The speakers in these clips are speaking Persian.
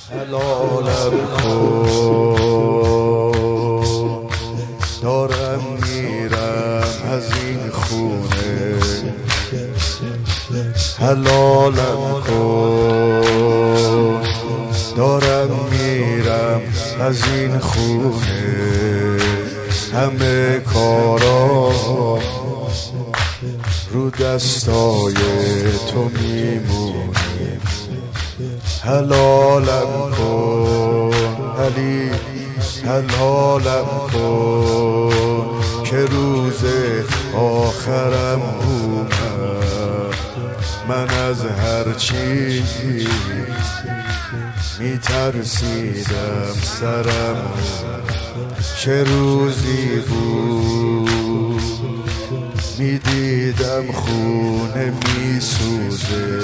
حلالم کن، دارم میرم از این خونه. حلالم کن، دارم میرم از این خونه. همه کارام رو دستای تو میمونه. حلالم کن علی، حلالم کن که روز آخرم اومد. من از هرچی میترسیدم سرم، چه روزی بود میدیدم خونه میسوزه.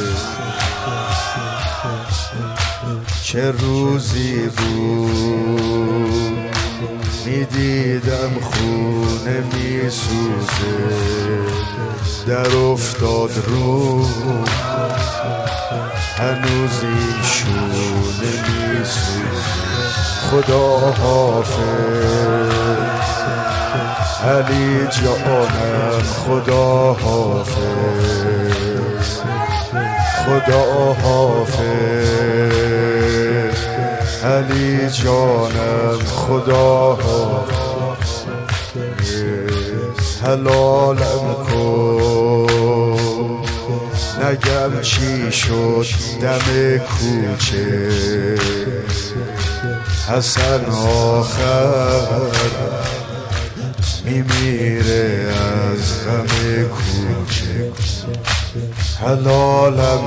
چه روزی بود میدیدم خونه میسوزه. در افتاد رو هنوز این شونه میسوزه. خدا حافظ علی جانم، خدا حافظ، خدا حافظ علی جانم، خدا حافظ. حلالم کن، نگم چی شد دم کوچه. حسن آخر میمیره از غم کوچه. حلالم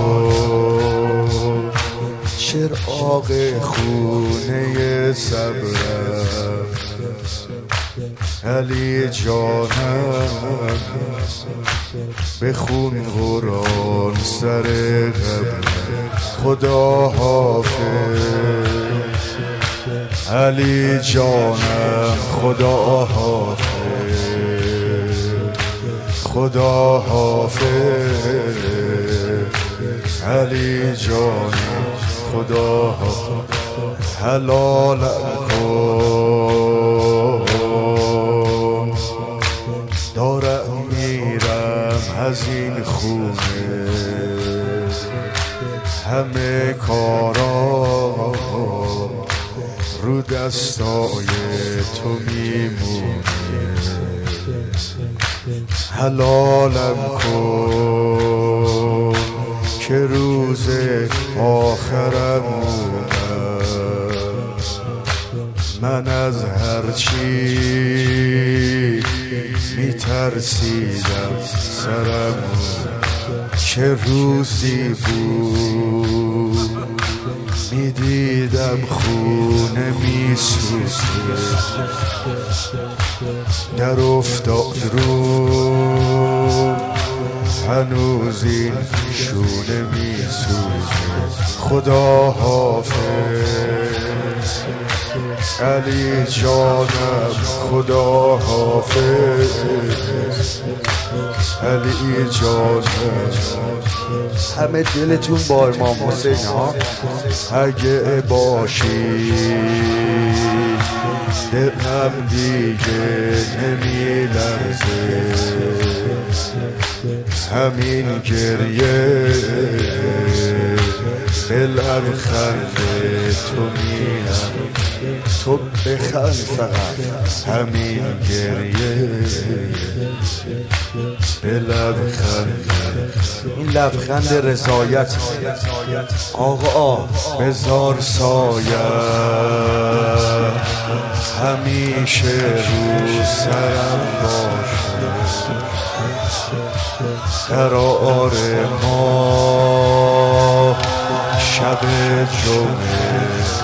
کن، چراغ خونه صبرم علی جانم. بخون قرآن سر قبرم. خدا حافظ علی جانم، خدا حافظ، خدا حافظ علی جانم، خدا حافظ. حلالم کن، دارم میرم از این خونه. همه کارام رو دستای تو میمونه. حلالم کن که روز آخرم اومد. من از هرچی میترسیدم سرم، چه روزی بود میدیدم خونه میسوزه. در افتاد رو هنوز این شونه میسوزه. خدا حافظ علی جانم، خدا حافظ علی جانم. همه دلتون با امام حسین ها. اگه باشی دلم دیگه نمی لرزه. همین گریه به لبخند تو میرم. تو بخند فقط، همین گریه به لبخند. این لبخند رضایت. آقا بذار سایه همیشه رو سرم باشه. قرار ما شب جمعه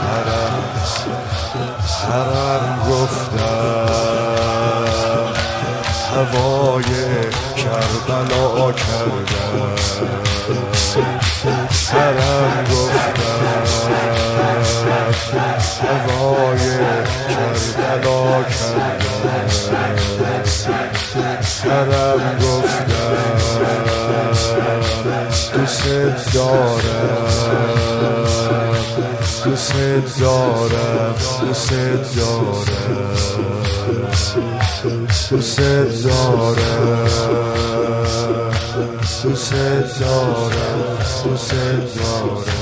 حرم گفتم، هوای کربلا کردم. حرم گفتم، هوای کربلا کردم. حرم گفتم دوست دارم، دوست دارم دوست دارم دوست دارم دوست دارم دوست دارم